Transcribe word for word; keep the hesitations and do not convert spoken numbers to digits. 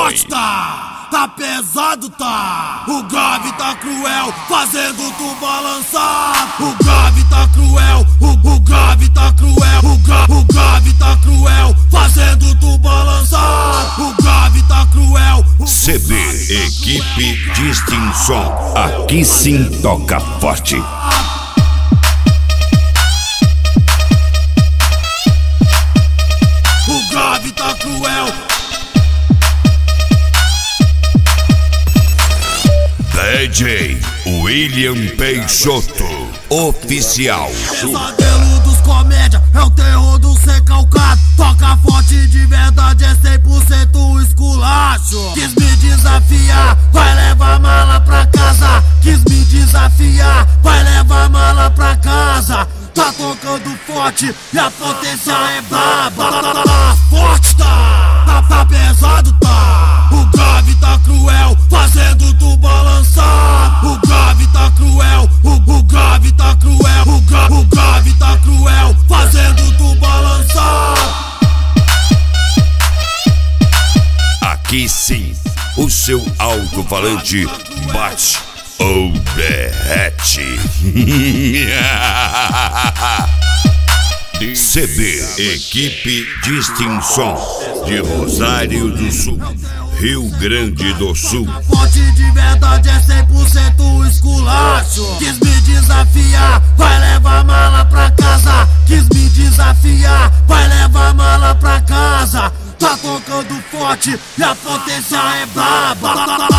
forte tá, tá pesado tá. O grave tá cruel, fazendo tu balançar. O grave tá cruel, o, o grave tá cruel. O, gra, o grave tá cruel, fazendo tu balançar. O grave tá cruel. O, C D Equipe Distinção, aqui sim toca forte. O grave tá cruel. D J William Peixoto, oficial. Pesadelo dos comédia, é o terror do ser calcado. Toca forte de verdade, é cem por cento esculacho. Quis me desafiar, vai levar mala pra casa. Quis me desafiar, vai levar mala pra casa. Tá tocando forte e a potência é braba. Forte tá, tá, tá pesado tá. O grave tá cruel, fazendo tu balançar. O grave tá cruel, o, o grave tá cruel. O, gra, o grave tá cruel, fazendo tu balançar. Aqui sim, o seu alto-falante bate ou derrete. C D Equipe Distinção de Rosário do Sul, Rio Grande do Sul. Forte de verdade, é cem por cento esculacho. Quis me desafiar, vai levar mala pra casa. Quis me desafiar, vai levar mala pra casa. Tá tocando forte e a potência é braba.